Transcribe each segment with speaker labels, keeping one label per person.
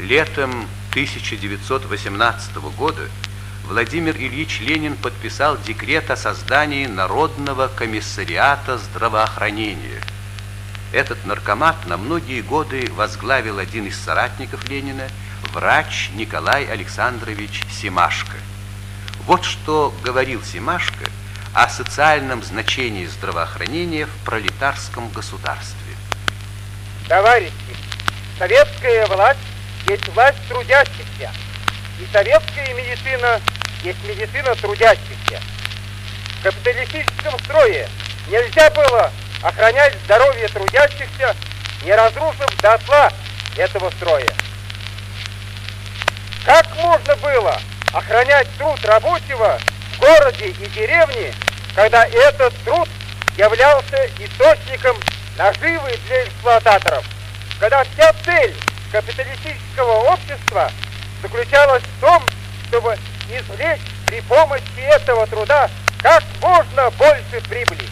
Speaker 1: Летом 1918 года Владимир Ильич Ленин подписал декрет о создании Народного комиссариата здравоохранения. Этот наркомат на многие годы возглавил один из соратников Ленина, врач Николай Александрович Семашко. Вот что говорил Семашко о социальном значении здравоохранения в пролетарском государстве.
Speaker 2: Товарищи, советская власть есть власть трудящихся, и советская медицина есть медицина трудящихся. В капиталистическом строе нельзя было охранять здоровье трудящихся, не разрушив дотла этого строя. Как можно было охранять труд рабочего в городе и деревне, когда этот труд являлся источником наживы для эксплуататоров, когда вся цель капиталистического общества заключалась в том, чтобы извлечь при помощи этого труда как можно больше прибыли?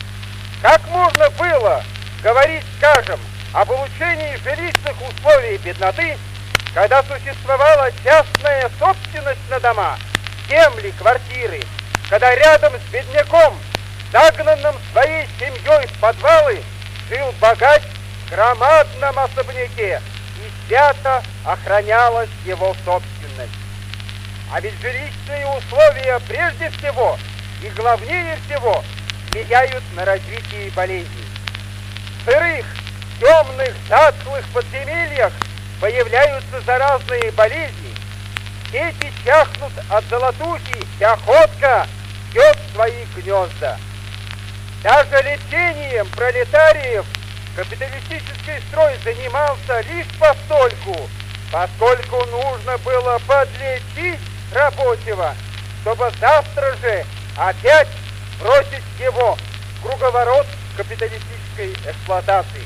Speaker 2: Как можно было говорить, скажем, об улучшении жилищных условий бедноты, когда существовала частная собственность на дома, земли, квартиры, когда рядом с бедняком, загнанным своей семьей в подвалы, жил богач в громадном особняке, и свято охранялась его собственность? А ведь жилищные условия прежде всего и главнее всего влияют на развитие болезней. В сырых, темных, затхлых подземельях появляются заразные болезни, дети чахнут от золотухи, и охотка бьет свои гнезда. Даже лечением пролетариев капиталистический строй занимался лишь постольку, поскольку нужно было подлечить рабочего, чтобы завтра же опять бросить его в круговорот капиталистической эксплуатации.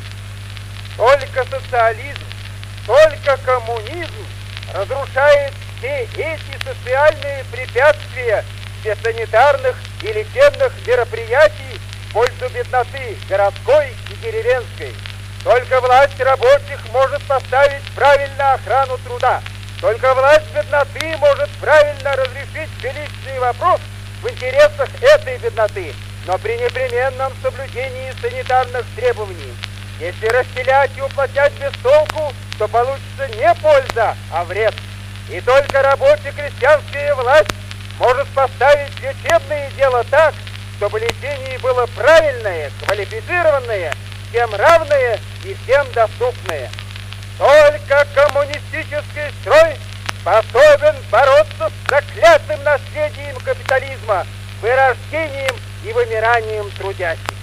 Speaker 2: Только социализм, только коммунизм разрушает все эти социальные препятствия для санитарных и лечебных мероприятий в пользу бедноты городской и деревенской. Только власть рабочих может поставить правильно охрану труда. Только власть бедноты может правильно разрешить жилищный вопрос в интересах этой бедноты, но при непременном соблюдении санитарных требований. Если расселять и уплотнять без толку, то получится не польза, а вред. И только рабоче-крестьянская власть может поставить лечебное дело так, чтобы лечение было правильное, квалифицированное, всем равное и всем доступное. Только коммунистический строй способен бороться с заклятым наследием капитализма, вырождением и вымиранием трудящих.